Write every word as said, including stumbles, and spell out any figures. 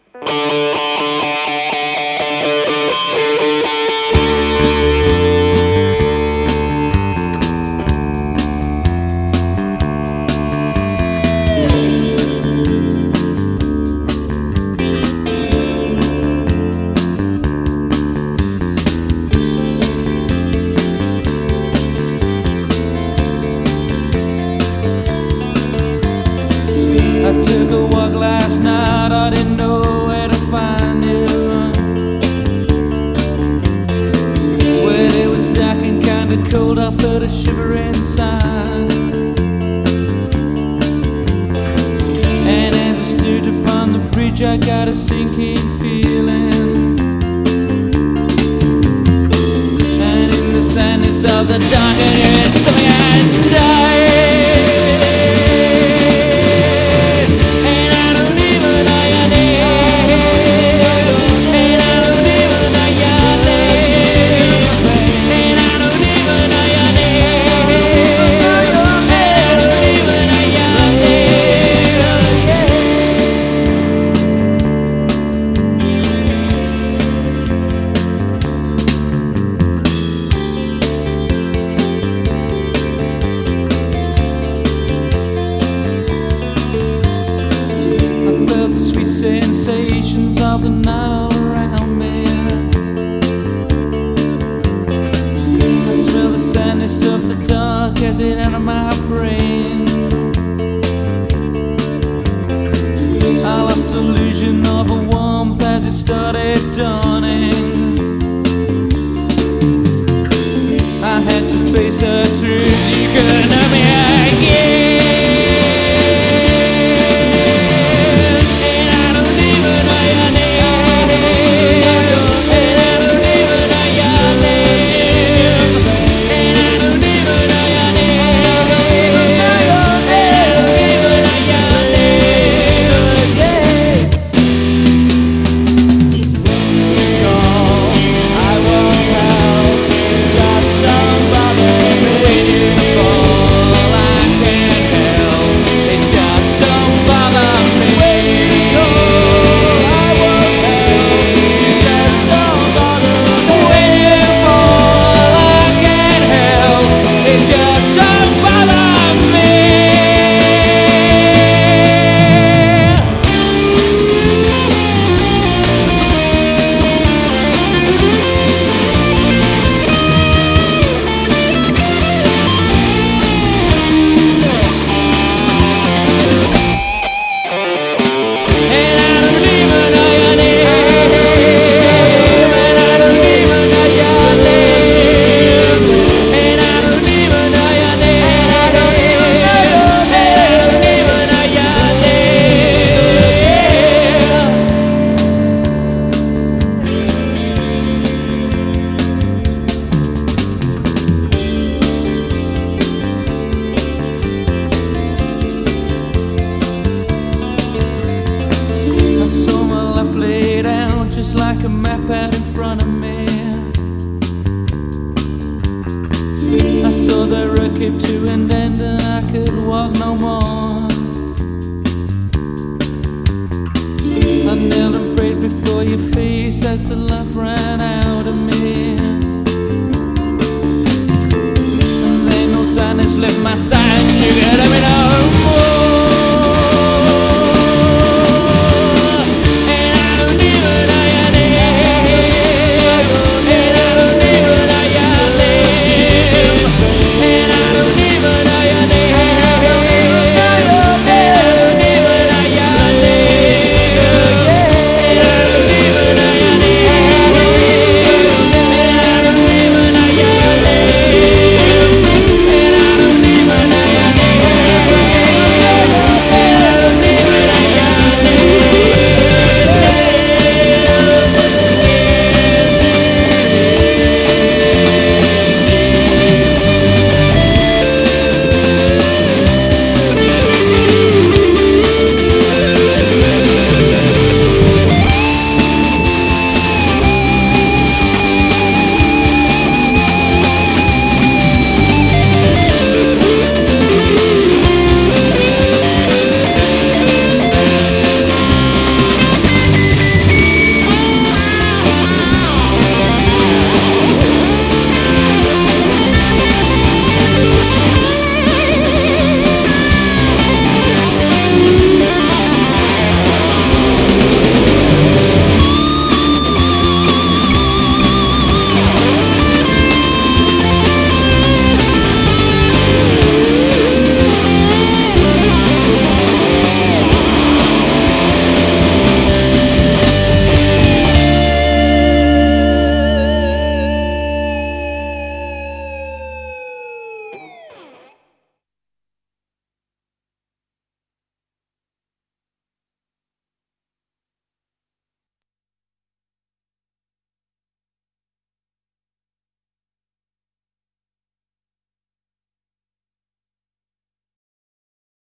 I took a walk last night, I didn't know where to find you. When it was dark and kinda cold, I felt a shiver inside. And as I stood upon the bridge, I got a sinking feeling. And in the sadness of the dark, I heard something I died. Sensations of the night all around me. I smell the sadness of the dark as it entered my brain. I lost illusion of a warmth as it started dawning. I had to face her truth, you couldn't have me again. Just like a map out in front of me. I saw the road came to an end and I could walk no more. I knelt and prayed before your face as the life ran out of me. And then no sadness left my side, you gotta